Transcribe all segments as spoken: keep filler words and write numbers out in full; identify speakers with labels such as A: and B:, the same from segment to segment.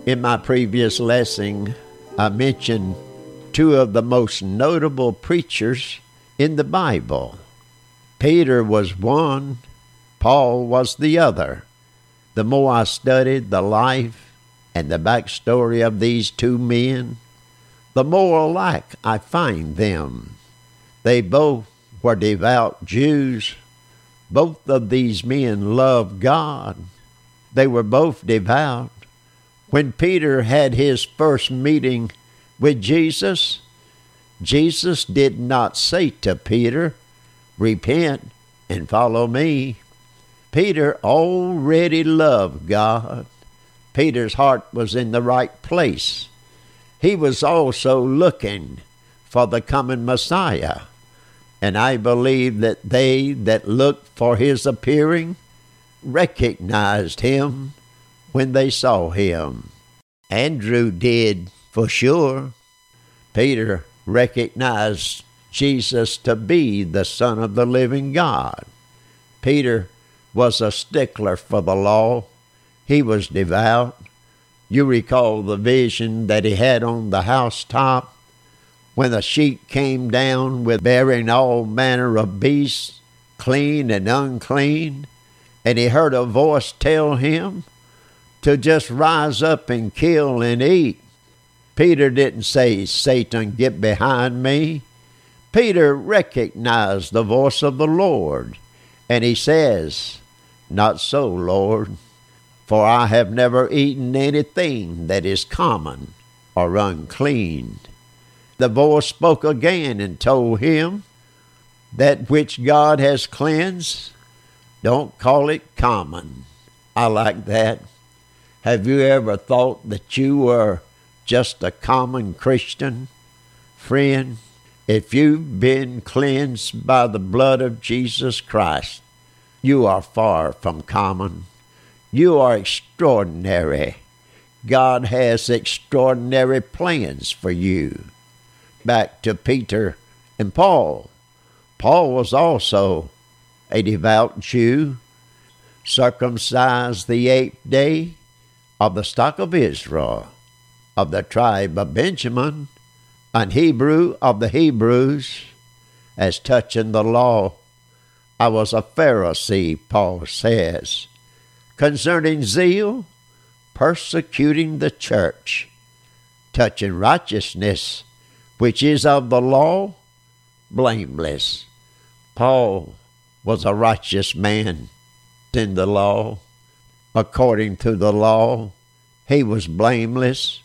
A: In my previous lesson, I mentioned two of the most notable preachers in the Bible. Peter was one, Paul was the other. The more I studied the life and the backstory of these two men, the more alike I find them. They both were devout Jews. Both of these men loved God. They were both devout. When Peter had his first meeting with Jesus, Jesus did not say to Peter, "Repent and follow me." Peter already loved God. Peter's heart was in the right place. He was also looking for the coming Messiah. And I believe that they that looked for his appearing recognized him when they saw him. Andrew did for sure. Peter recognized Jesus to be the Son of the living God. Peter was a stickler for the law. He was devout. You recall the vision that he had on the housetop when the sheet came down with bearing all manner of beasts, clean and unclean, and he heard a voice tell him to just rise up and kill and eat. Peter didn't say, "Satan, get behind me." Peter recognized the voice of the Lord, and he says, "Not so, Lord, for I have never eaten anything that is common or unclean." The voice spoke again and told him, "That which God has cleansed, don't call it common." I like that. Have you ever thought that you were just a common Christian? Friend, if you've been cleansed by the blood of Jesus Christ, you are far from common. You are extraordinary. God has extraordinary plans for you. Back to Peter and Paul. Paul was also a devout Jew, circumcised the eighth day, of the stock of Israel, of the tribe of Benjamin, an Hebrew of the Hebrews. As touching the law, I was a Pharisee, Paul says. Concerning zeal, persecuting the church. Touching righteousness, which is of the law, blameless. Paul was a righteous man in the law. According to the law, he was blameless.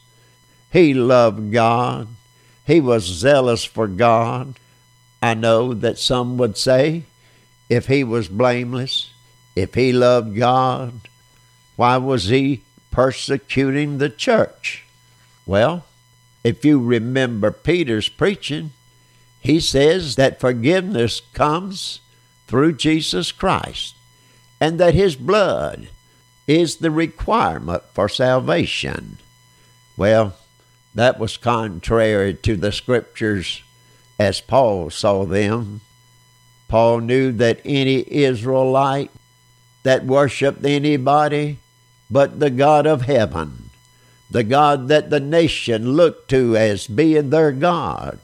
A: He loved God. He was zealous for God. I know that some would say, if he was blameless, if he loved God, why was he persecuting the church? Well, if you remember Peter's preaching, he says that forgiveness comes through Jesus Christ, and that his blood is the requirement for salvation. Well, that was contrary to the Scriptures as Paul saw them. Paul knew that any Israelite that worshiped anybody but the God of heaven, the God that the nation looked to as being their God,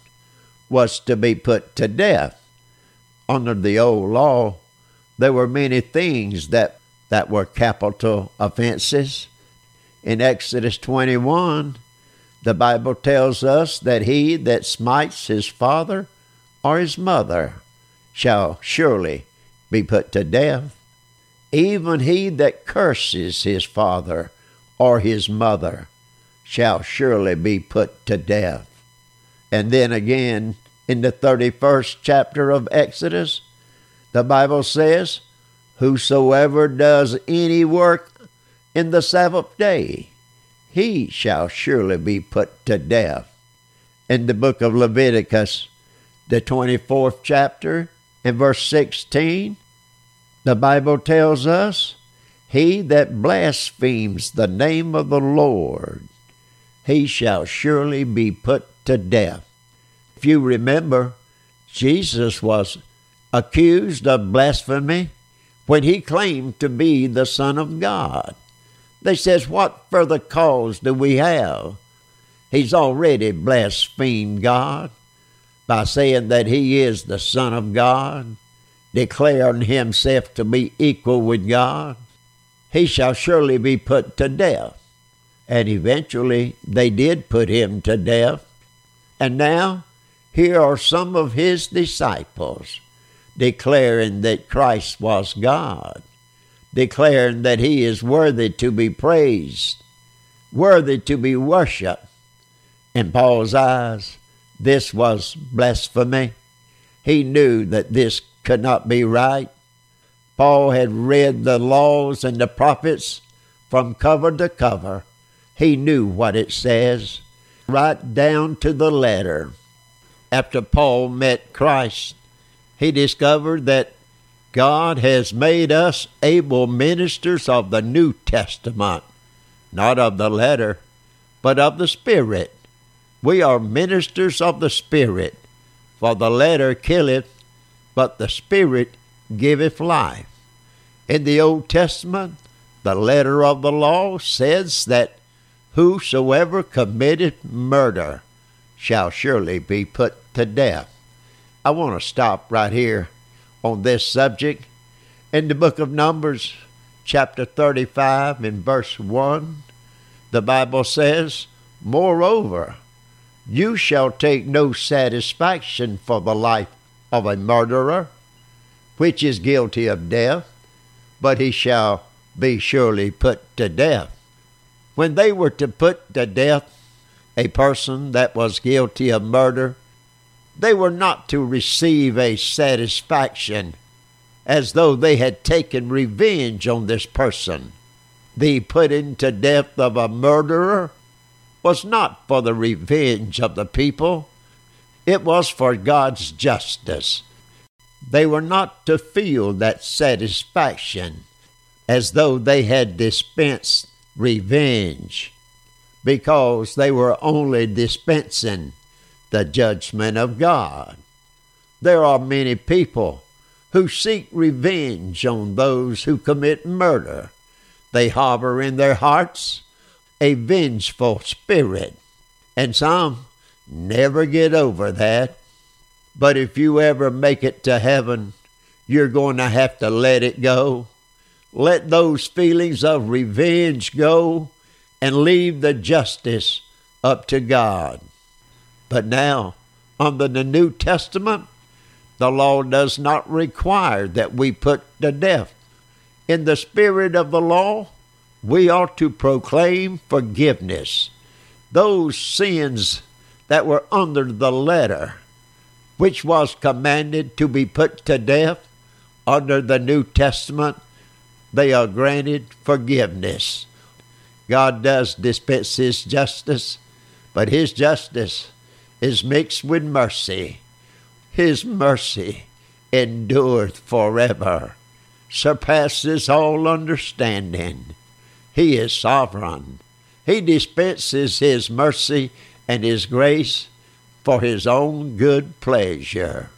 A: was to be put to death. Under the old law, there were many things that that were capital offenses. In Exodus twenty-one, the Bible tells us that he that smites his father or his mother shall surely be put to death. Even he that curses his father or his mother shall surely be put to death. And then again, in the thirty-first chapter of Exodus, the Bible says, whosoever does any work in the Sabbath day, he shall surely be put to death. In the book of Leviticus, the twenty-fourth chapter, and verse sixteen, the Bible tells us, he that blasphemes the name of the Lord, he shall surely be put to death. If you remember, Jesus was accused of blasphemy when he claimed to be the Son of God. They says, what further cause do we have? He's already blasphemed God by saying that he is the Son of God, declaring himself to be equal with God. He shall surely be put to death. And eventually they did put him to death. And now here are some of his disciples declaring that Christ was God, declaring that he is worthy to be praised, worthy to be worshipped. In Paul's eyes, this was blasphemy. He knew that this could not be right. Paul had read the laws and the prophets from cover to cover. He knew what it says, right down to the letter. After Paul met Christ, he discovered that God has made us able ministers of the New Testament, not of the letter, but of the Spirit. We are ministers of the Spirit, for the letter killeth, but the Spirit giveth life. In the Old Testament, the letter of the law says that whosoever committeth murder shall surely be put to death. I want to stop right here on this subject. In the book of Numbers, chapter thirty-five, in verse one, the Bible says, moreover, you shall take no satisfaction for the life of a murderer, which is guilty of death, but he shall be surely put to death. When they were to put to death a person that was guilty of murder, they were not to receive a satisfaction as though they had taken revenge on this person. The putting to death of a murderer was not for the revenge of the people. It was for God's justice. They were not to feel that satisfaction as though they had dispensed revenge, because they were only dispensing the judgment of God. There are many people who seek revenge on those who commit murder. They harbor in their hearts a vengeful spirit, and some never get over that. But if you ever make it to heaven, you're going to have to let it go. Let those feelings of revenge go and leave the justice up to God. But now, under the New Testament, the law does not require that we put to death. In the spirit of the law, we ought to proclaim forgiveness. Those sins that were under the letter, which was commanded to be put to death, under the New Testament, they are granted forgiveness. God does dispense his justice, but his justice is mixed with mercy. His mercy endureth forever, surpasses all understanding. He is sovereign. He dispenses his mercy and his grace for his own good pleasure.